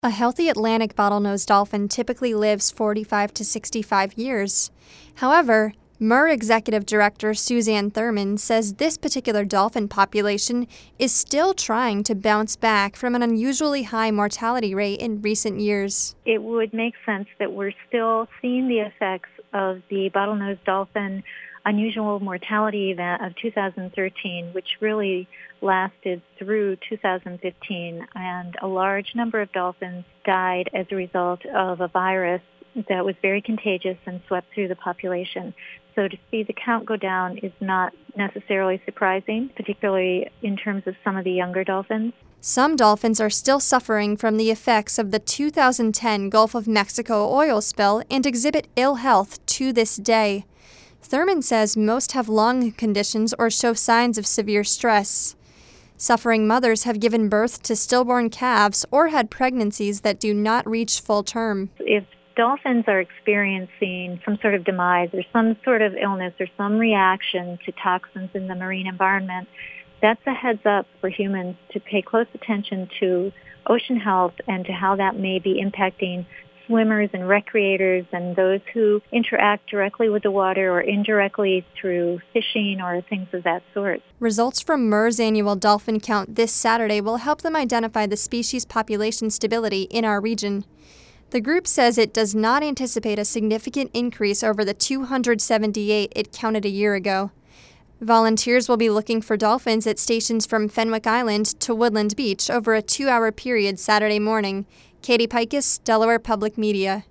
A healthy Atlantic bottlenose dolphin typically lives 45 to 65 years. However, MER Executive Director Suzanne Thurman says this particular dolphin population is still trying to bounce back from an unusually high mortality rate in recent years. It would make sense that we're still seeing the effects of the bottlenose dolphin unusual mortality event of 2013, which really lasted through 2015, and a large number of dolphins died as a result of a virus that was very contagious and swept through the population. So to see the count go down is not necessarily surprising, particularly in terms of some of the younger dolphins. Some dolphins are still suffering from the effects of the 2010 Gulf of Mexico oil spill and exhibit ill health to this day. Thurman says most have lung conditions or show signs of severe stress. Suffering mothers have given birth to stillborn calves or had pregnancies that do not reach full term. If dolphins are experiencing some sort of demise or some sort of illness or some reaction to toxins in the marine environment, that's a heads up for humans to pay close attention to ocean health and to how that may be impacting swimmers and recreators and those who interact directly with the water or indirectly through fishing or things of that sort. Results from MER's annual dolphin count this Saturday will help them identify the species population stability in our region. The group says it does not anticipate a significant increase over the 278 it counted a year ago. Volunteers will be looking for dolphins at stations from Fenwick Island to Woodland Beach over a 2-hour period Saturday morning. Katie Pikus, Delaware Public Media.